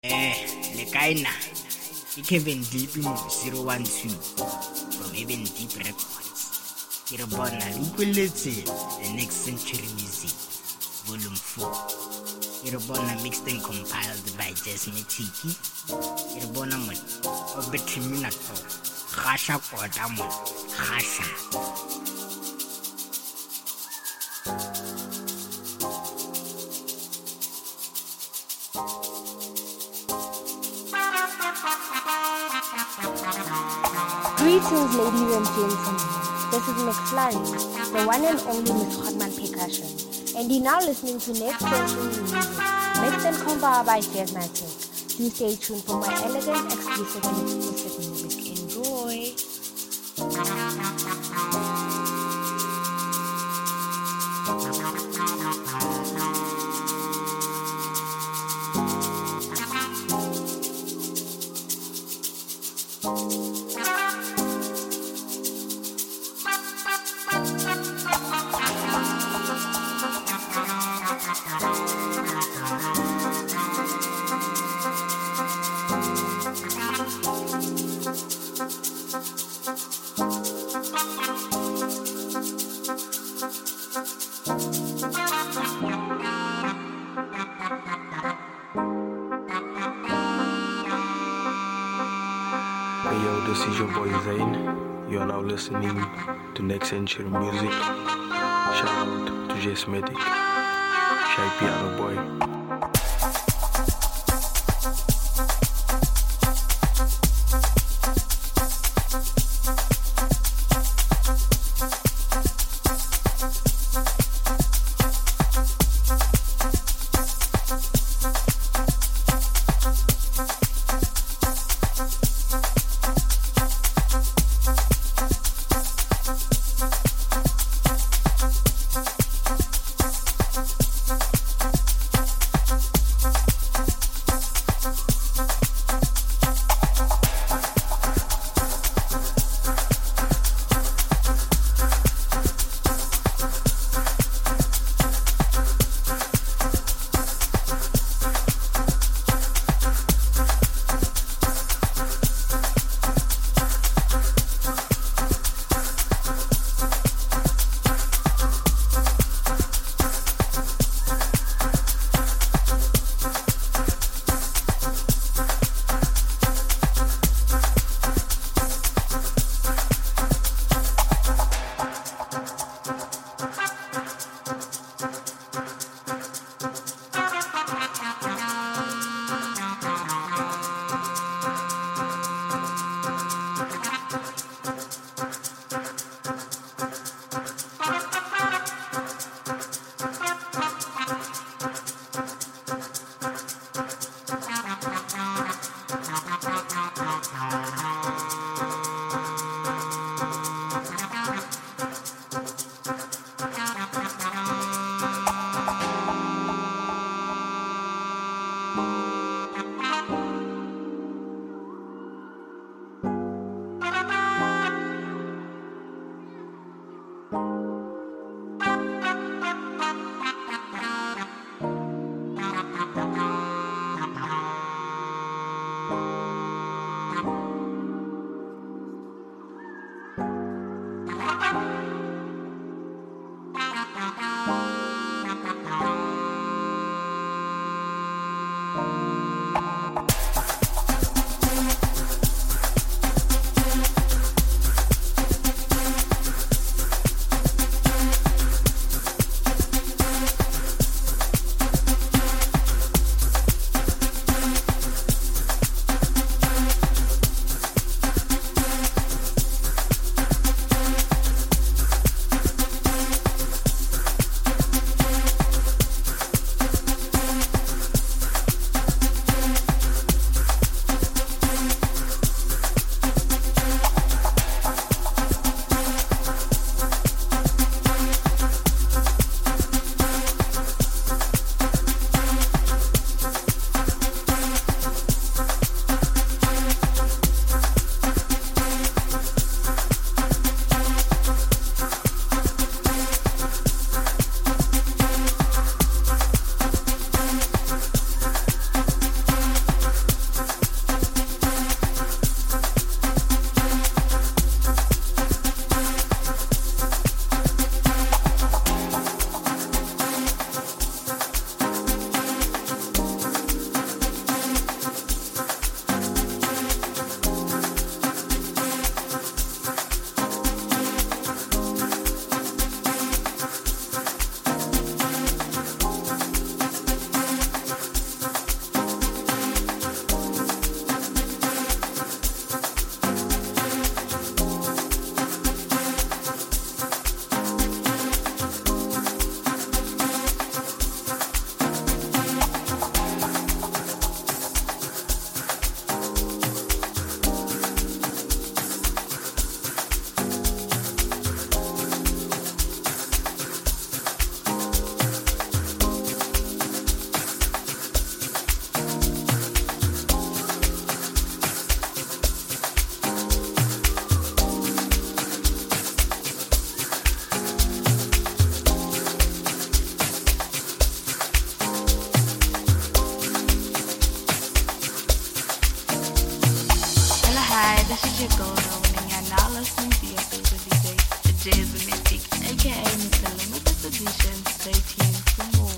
Le kae na? Ke Kevin Deep mo 012 from Even Deep Records. Ke re bona le utlweletse The Next Century Music Volume 4. Ke re bona mixed and compiled by Jasmatic. Ke re bona mo o betliminato. Gasha kota mo. Gasha. Greetings, ladies and gentlemen. This is McFlurry, the one and only Miss Hotman Percussion, and you're now listening to Next Century Music, mixed and compiled by Jasmatic. Do stay tuned for more elegant, exclusive, and exclusive music. Enjoy. Hey yo, this is your boy Zayn. You are now listening to Next Century Music. Shout out to Jasmatic, Shy Piano Boy. Hi, this is your girl Rowan, and you're now listening to your favorite DJ, the Jazzmatic, aka Mr. Limited Edition. Stay tuned for more.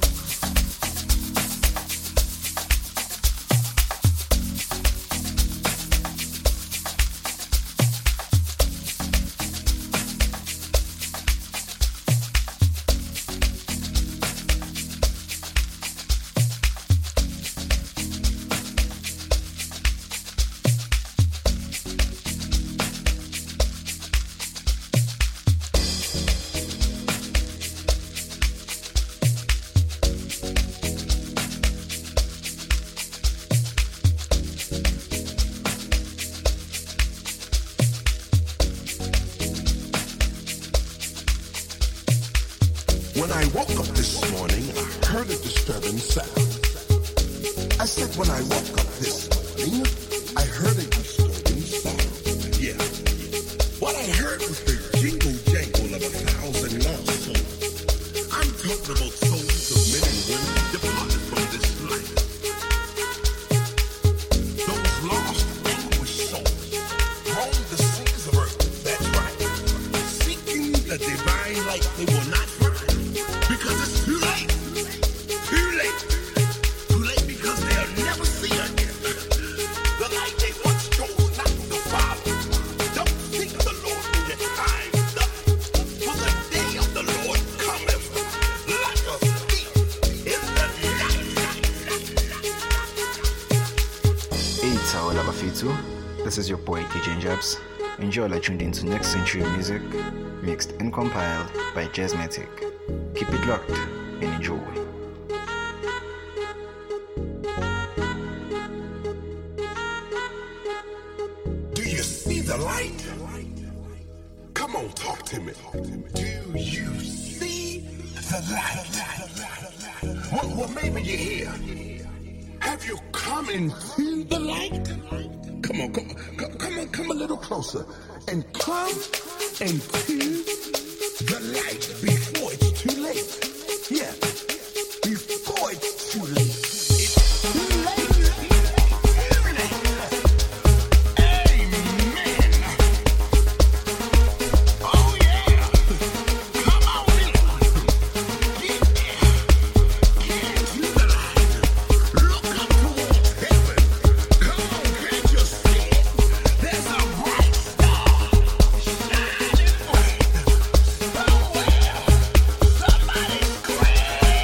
When I woke up this morning, I heard a disturbing sound. I said, when I woke up this morning, I heard a disturbing sound. Yeah. What I heard was the jingle jangle of 1,000 lost souls. I'm talking about souls of men and women departed from this life. Those lost, anguished souls roam the seas of earth. That's right. Seeking the divine light they will not find. Because it's too late. Too late. Too late because they'll never see again. The light they once chose not to follow. Don't seek the Lord in your time's up. For the day of the Lord cometh like a thief in the night. Hey, Tawala Bafitu. This is your boy DJ Jabs. Enjoy like tuned into Next Century Music, mixed and compiled by Jazzmatic. Keep it locked and enjoy. Do you see the light? Come on, talk to me. Do you see the light? Well, maybe you're here. Have you come into the light? Come a little closer. And come into the light before it's too late. Yeah, before it's too late. It's too late. Amen. Oh yeah. Come on in. Get into the light. Look up towards heaven. Come on, can't you see it? There's a bright star shining bright. Somewhere, somebody's crying.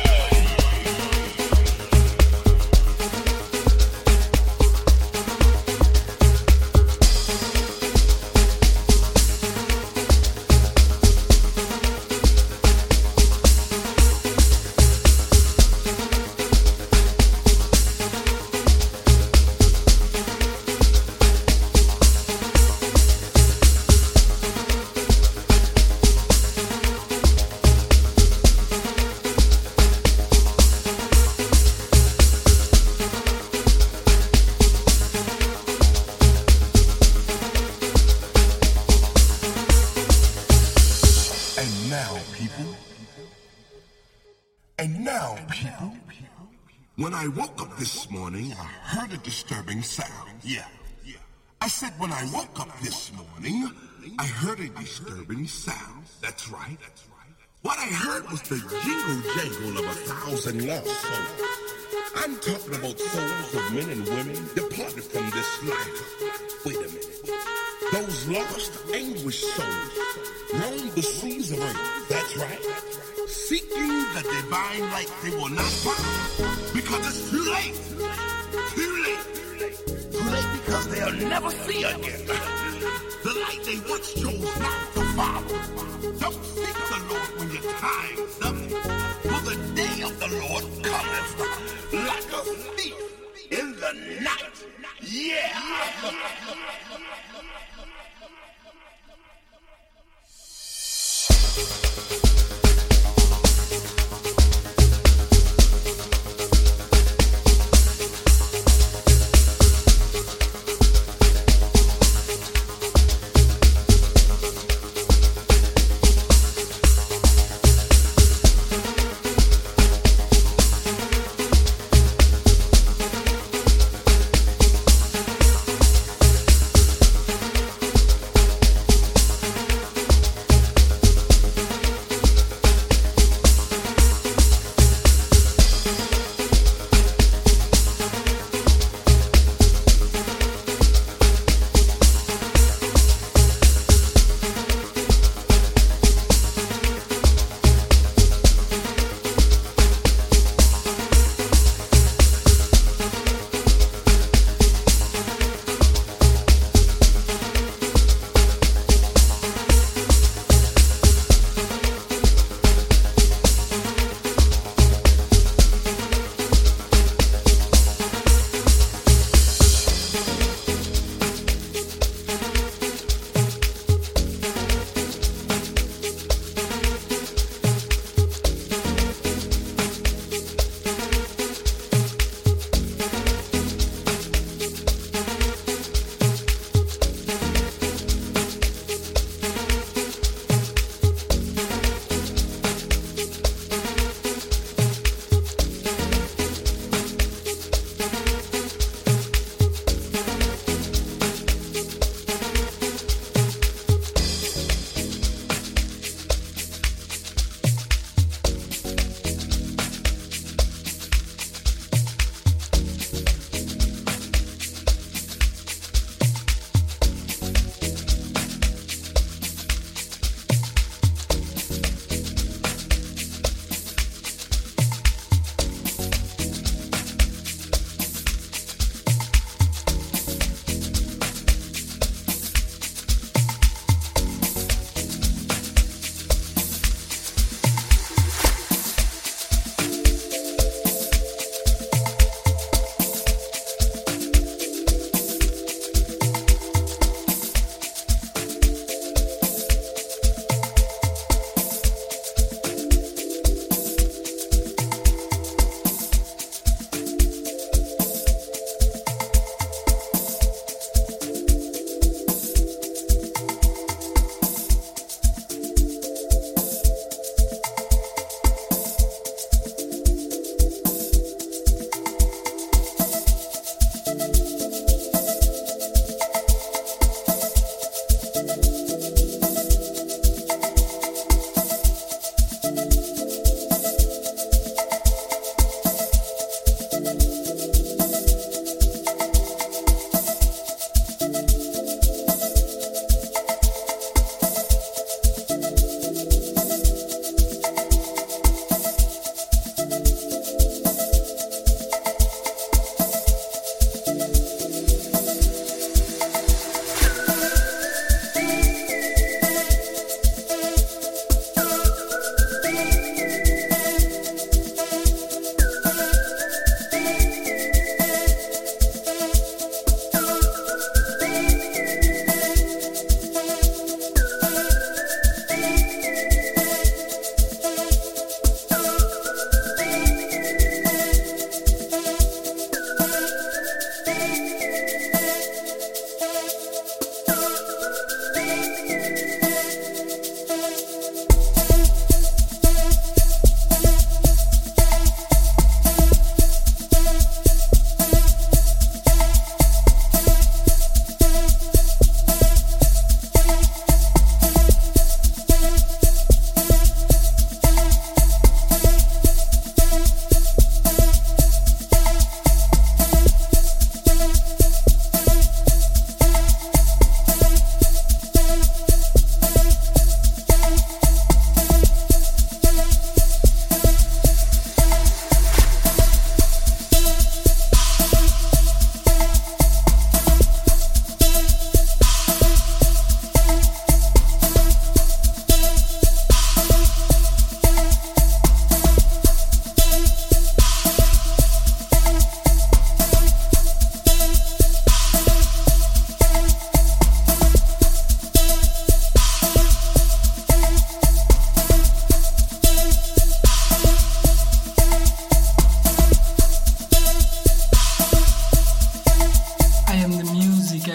And now, people, when I woke up this morning, I heard a disturbing sound. Yeah. I said when I woke up this morning, I heard a disturbing sound. That's right. What I heard was the jingle jangle of 1,000 lost souls. I'm talking about souls of men and women departed from this life. Wait a minute. Those lost, anguished souls roam the seas of earth. That's right. Seeking the divine light they will not find. Because it's too late. Too late. Too late because they'll never see again. The light they once chose not to follow. Don't seek the Lord when your time's up. For the day of the Lord cometh like a thief in the night. Yeah.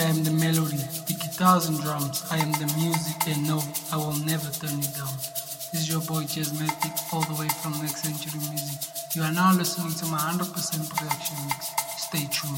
I am the melody, the guitars and drums. I am the music, and no, I will never turn it down. This is your boy Jazzmatic, all the way from Next Century Music. You are now listening to my 100% production mix. Stay tuned.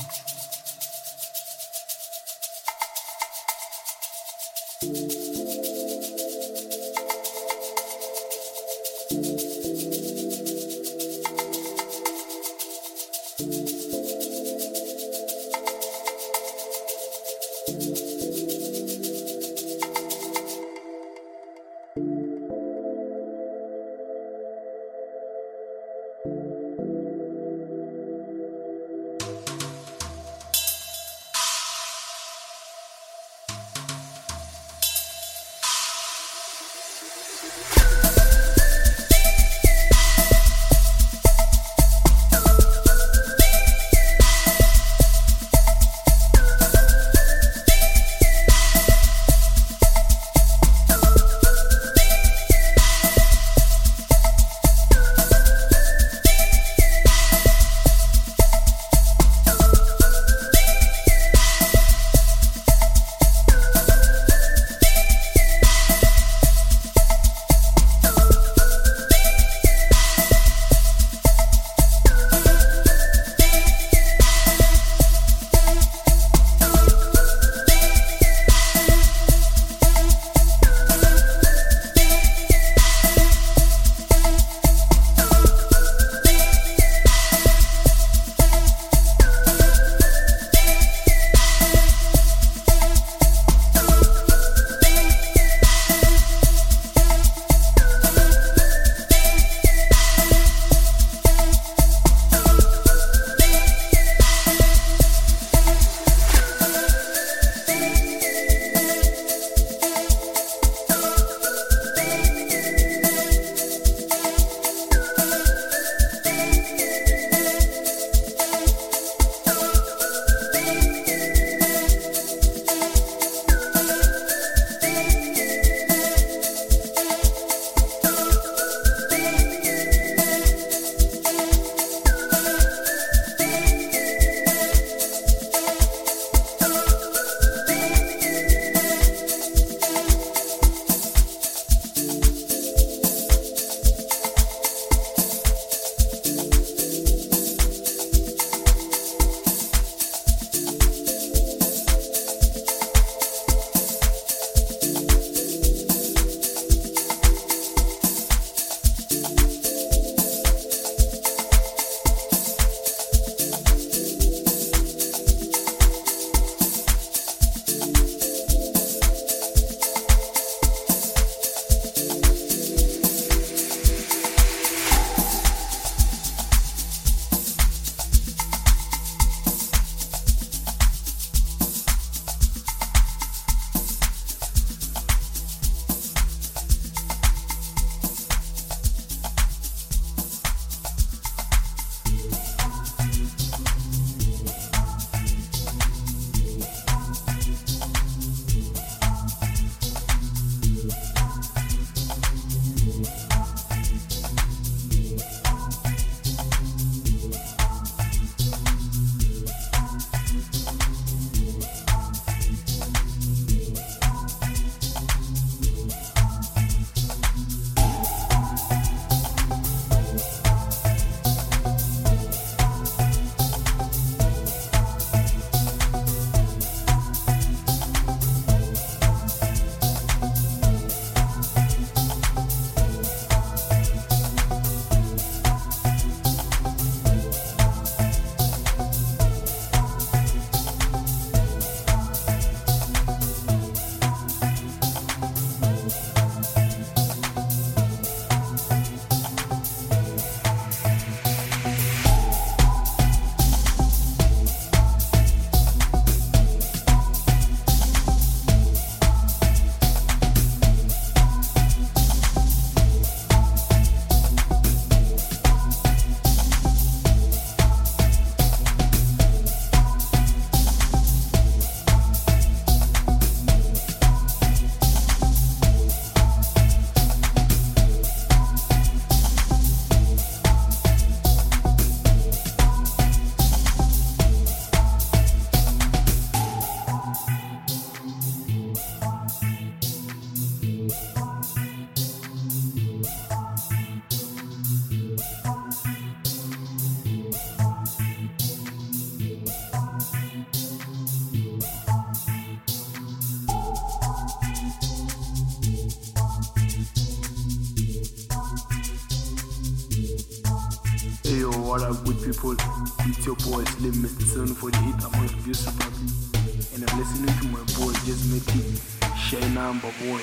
what up, good people? It's your boy Slim, Mr. 748 among the Views Republic. And I'm listening to my boy Jasmetic, Shine Number Boy.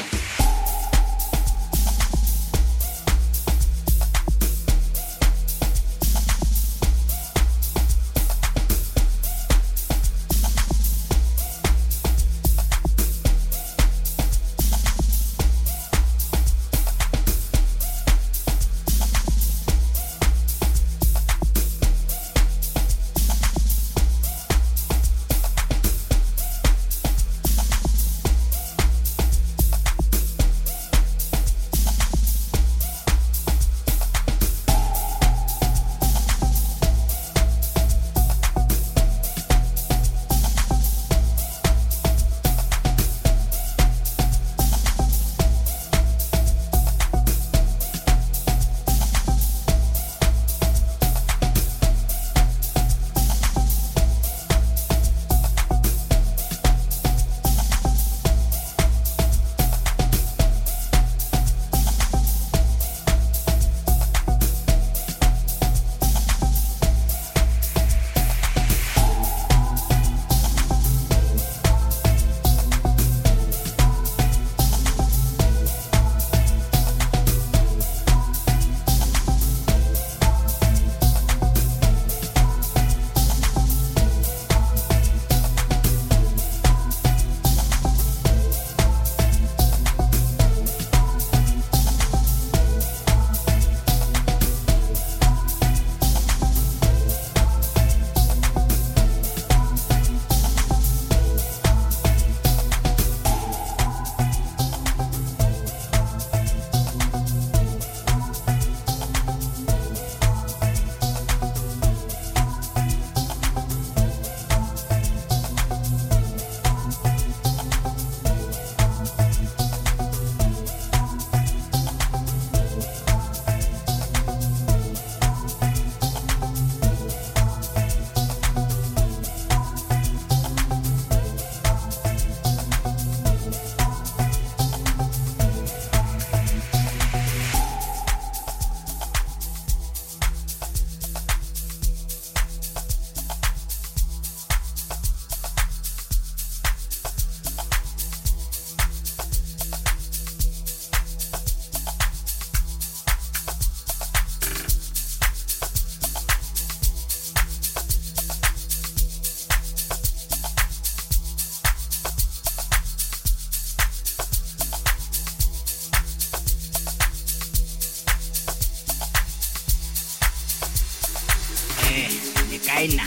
Kaina,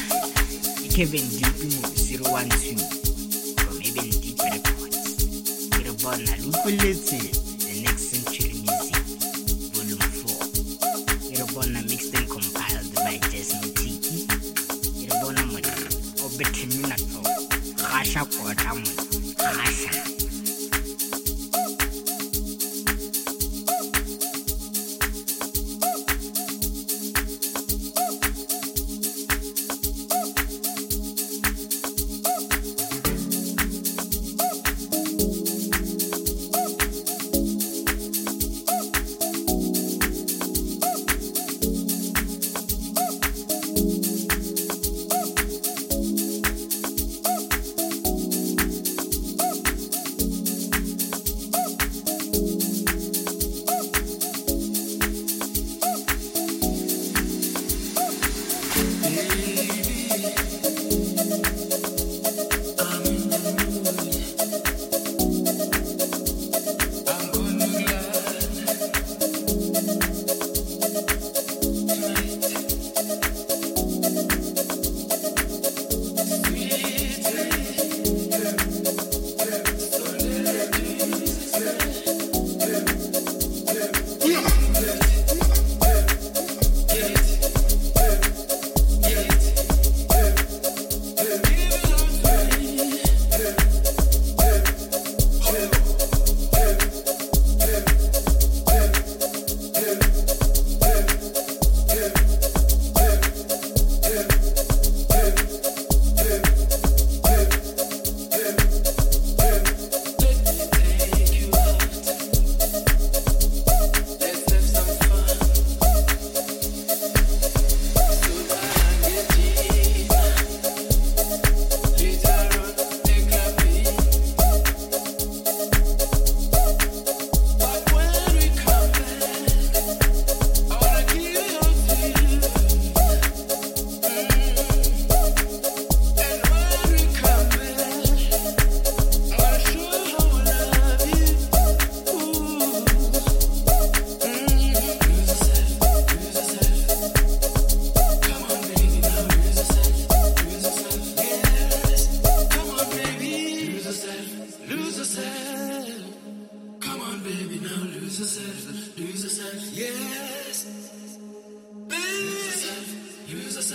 Kevin Deep 012 from Eben Deep Records. Irabona Lukulete, the Next Century Music, Volume 4. Irabona mixed and compiled by Jasmetic. Irabona Mona, Obeteminato, Rasha Kodamun, Rasha.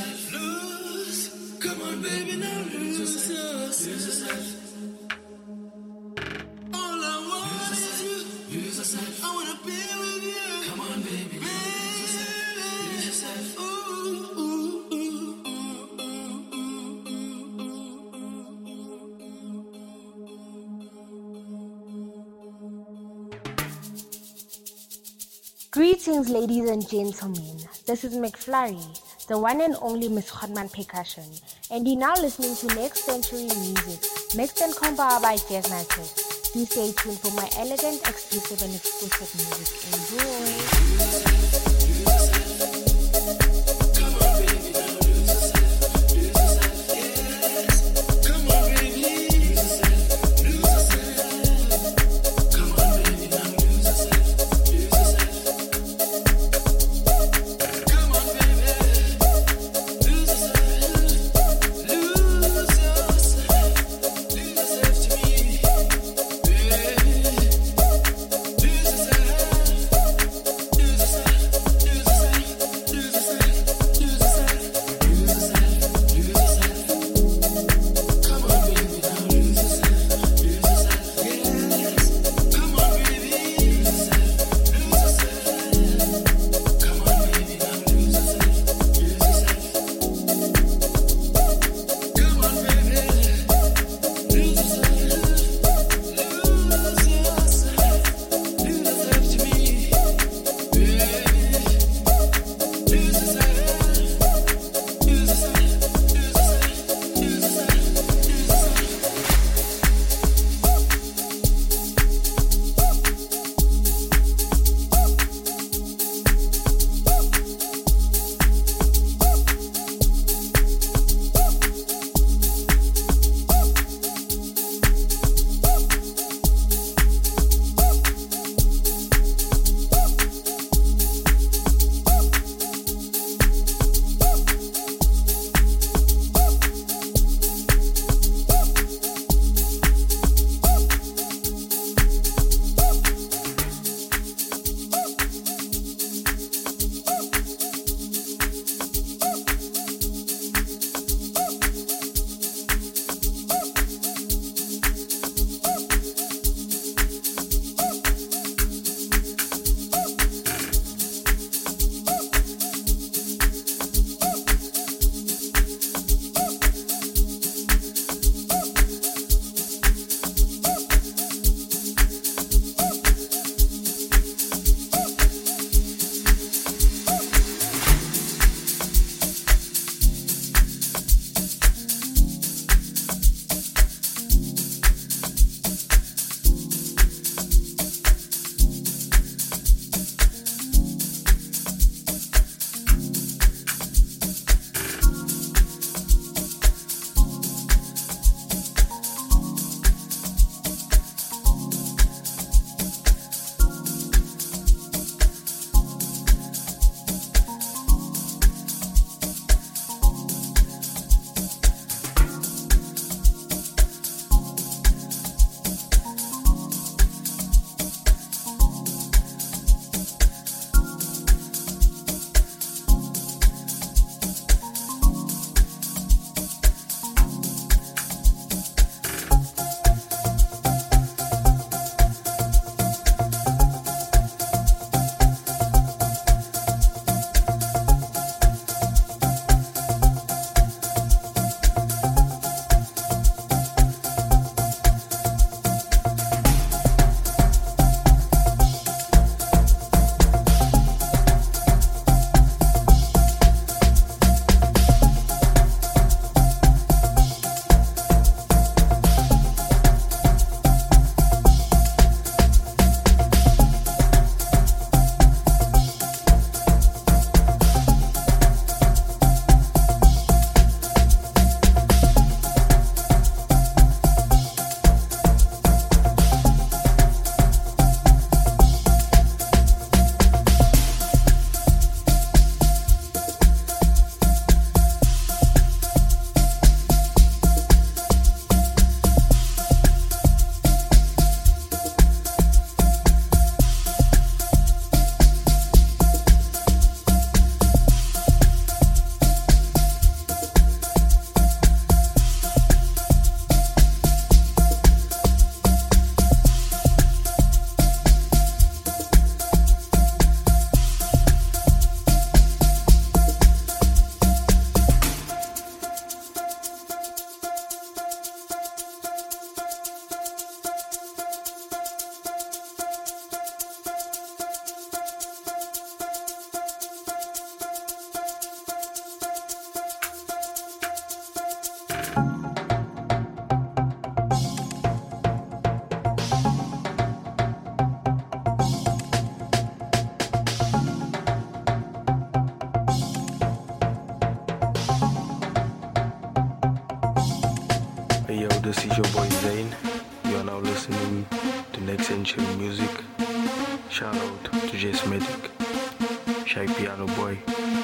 Come on, baby, now lose yourself. Lose yourself. All I want is you. Lose yourself. I wanna be with you. Come on, baby. Lose yourself. Ooh, ooh, ooh, Greetings, ladies and gentlemen. This is McFlurry, the one and only Miss Hotman Percussion, and you're now listening to Next Century Music, mixed and compiled by Jazzmatic. Do stay tuned for my elegant, exclusive, and exclusive music. Enjoy! Lose yourself. boy Zain. You are now listening to Next Century Music. Shout out to Jasmatic, Shy Piano Boy.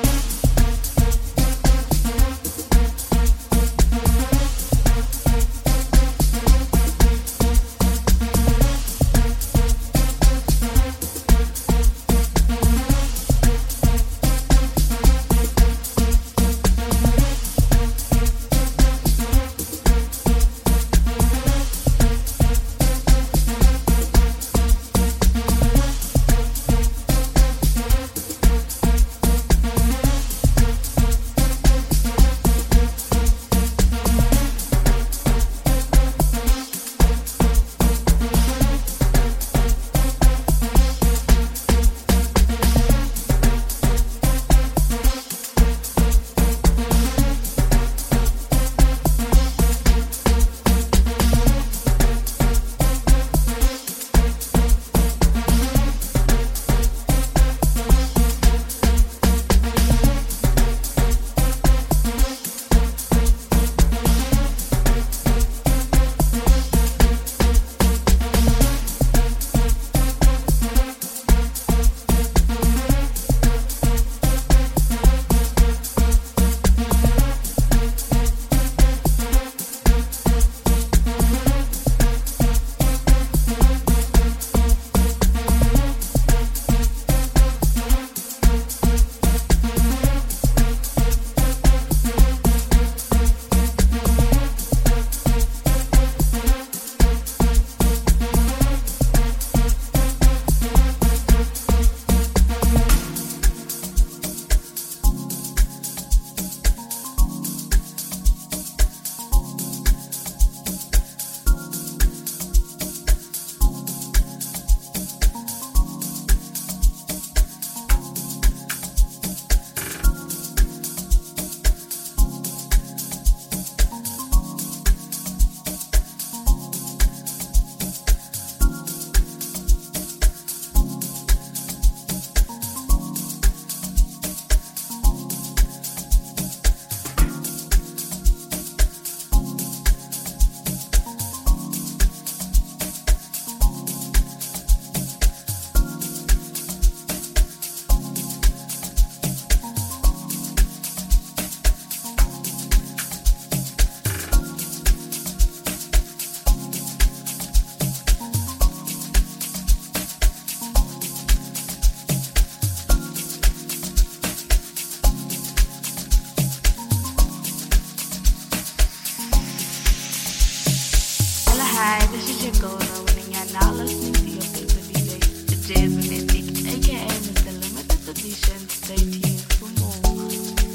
Hi, this is your girl, and you're now listening to your favorite DJ, the Jasmatic, aka Mr. Limited Edition. Stay tuned for more.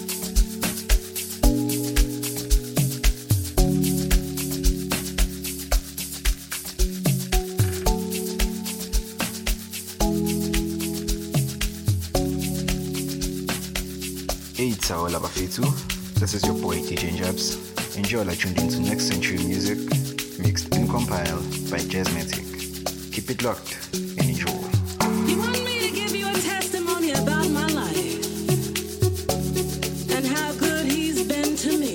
Hey, it's Aola Bafetu. This is your boy DJ Jabs. Enjoy like tuned into Next Century Music, mixed and compiled by Jasmatic. Keep it locked and enjoy. You want me to give you a testimony about my life and how good he's been to me?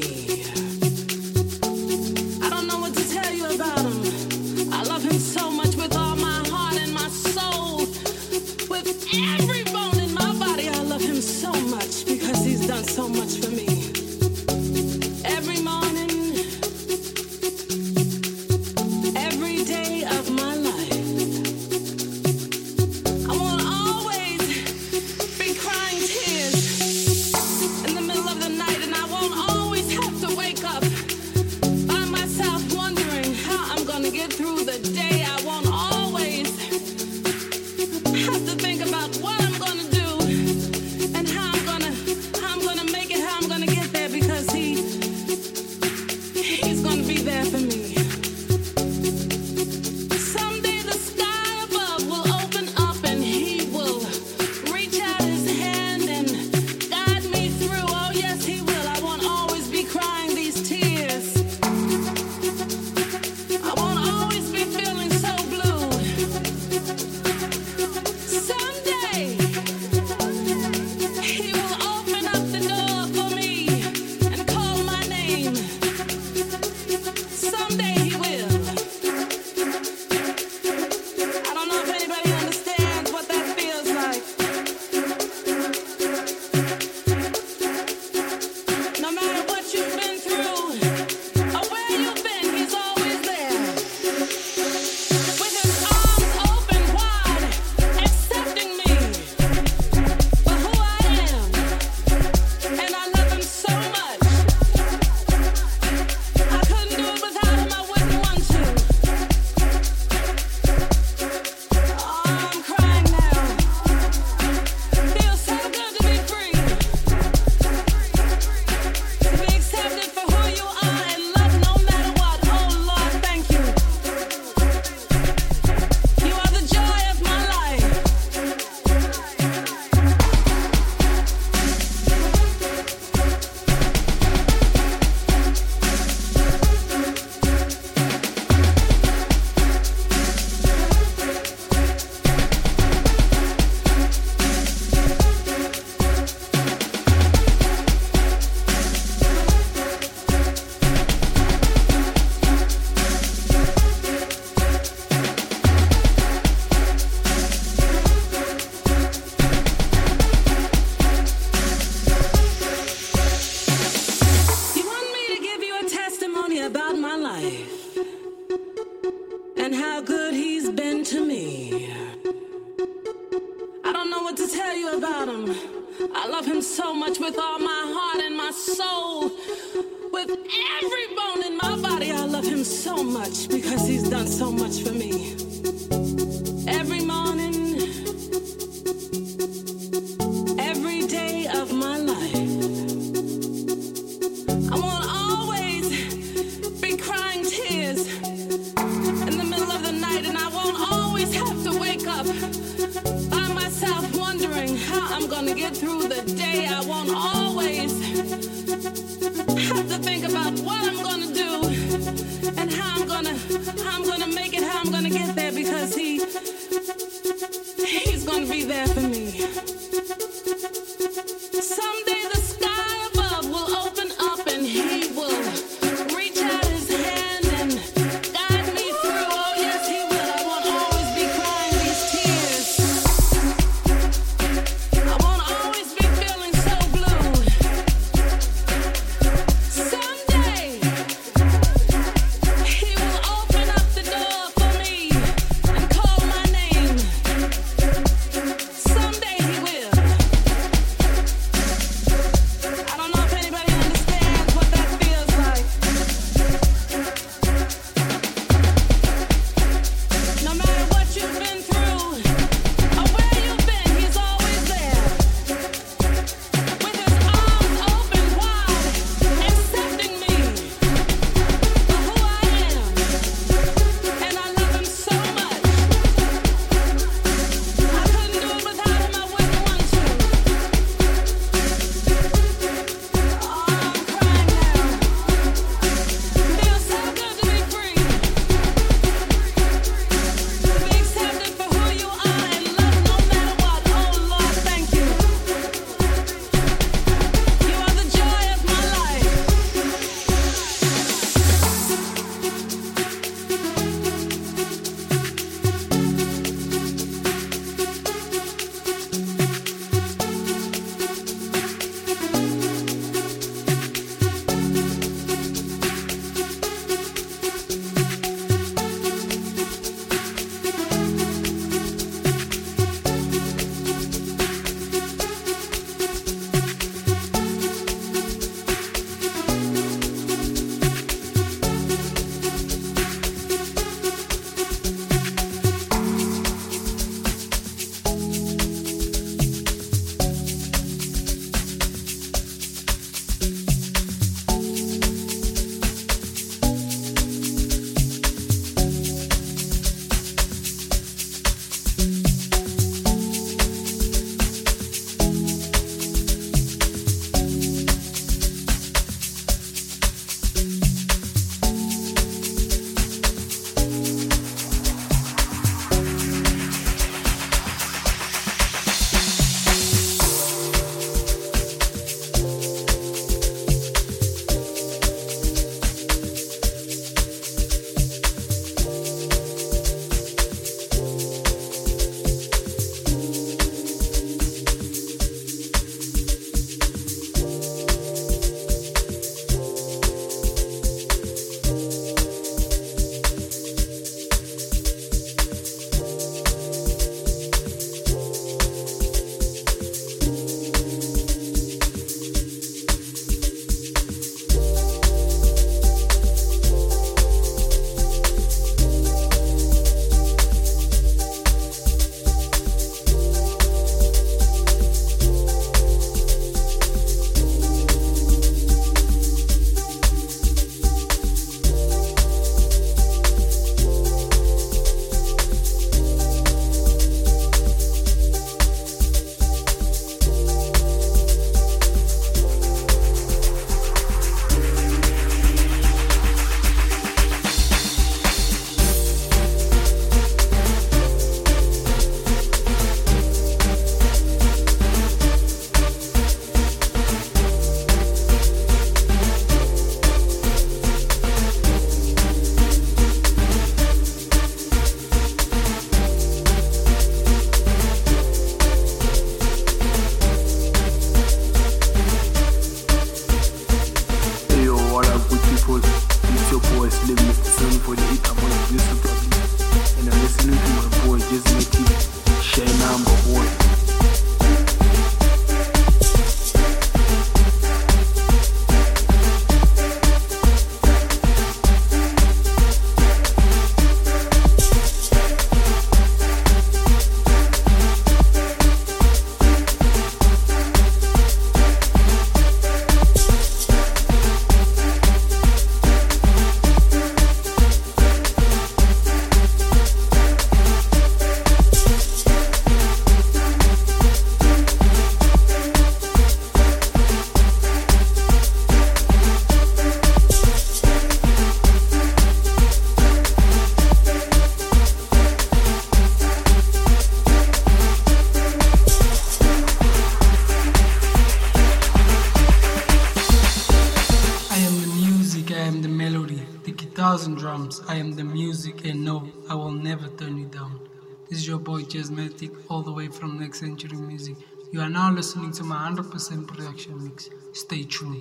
I don't know what to tell you about him. I love him so much with all my heart and my soul. With every bone in my body, I love him so much because he's done so much for me. Every morning, every day of my life, and how good he's been to me. I don't know what to tell you about him. I love him so much with all my heart and my soul. With every bone in my body, I love him so much because he's done so much for me. Every morning, every day of my life, I won't always be crying tears in the middle of the night, and I won't always have to wake up by myself wondering how I'm gonna get through the day. I won't always have to think about what I'm gonna do and how I'm gonna make it, how I'm gonna get there, because he's gonna be there for me. Someday the sky above will open up and he will reach out his hand and guide me through. Oh yes, he will. I won't always be crying these tears. I won't always be feeling so blue. Someday he will open up the door for me and call my name. Someday he will. drums, I am the music, and no, I will never turn you down. This is your boy Jazzmatic, all the way from Next Century Music. You are now listening to my 100% production mix. Stay tuned.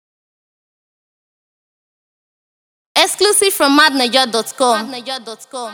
Exclusive from madnaja.com.